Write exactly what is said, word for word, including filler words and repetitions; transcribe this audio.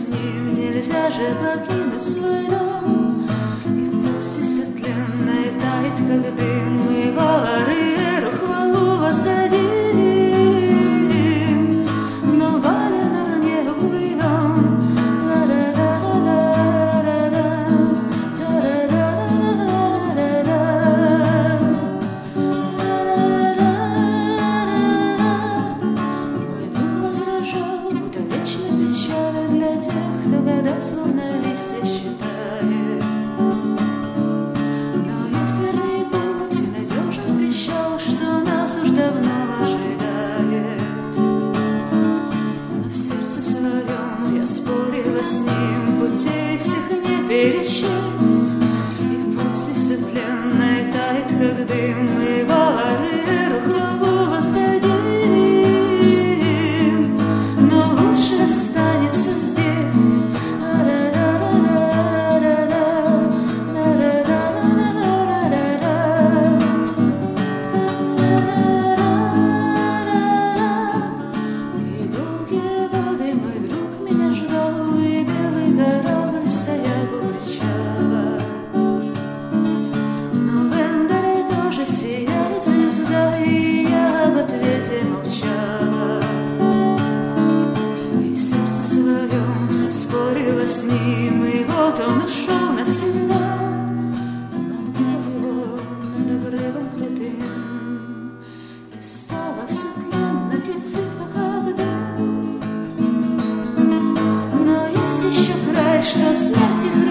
ним, нельзя же покинуть свой дом. И пусть и светленно и тает, как дым, мы его арыеру хвалу воздадим. Но Валенор не уплывем. Словно листья считает. Но есть верный путь и надежен причал, что нас уж давно ожидает. Но в сердце своем я спорила с ним, путей всех не перечесть. И пусть и светленно и тает, как дым, мы его арыеру хвалу воздадим. Но лучше останемся здесь. С ним, и вот он ушел навсегда, обогнав его над обрывом крутым, и стало все тленно и зыбко, как дым. Но есть еще край, что от смерти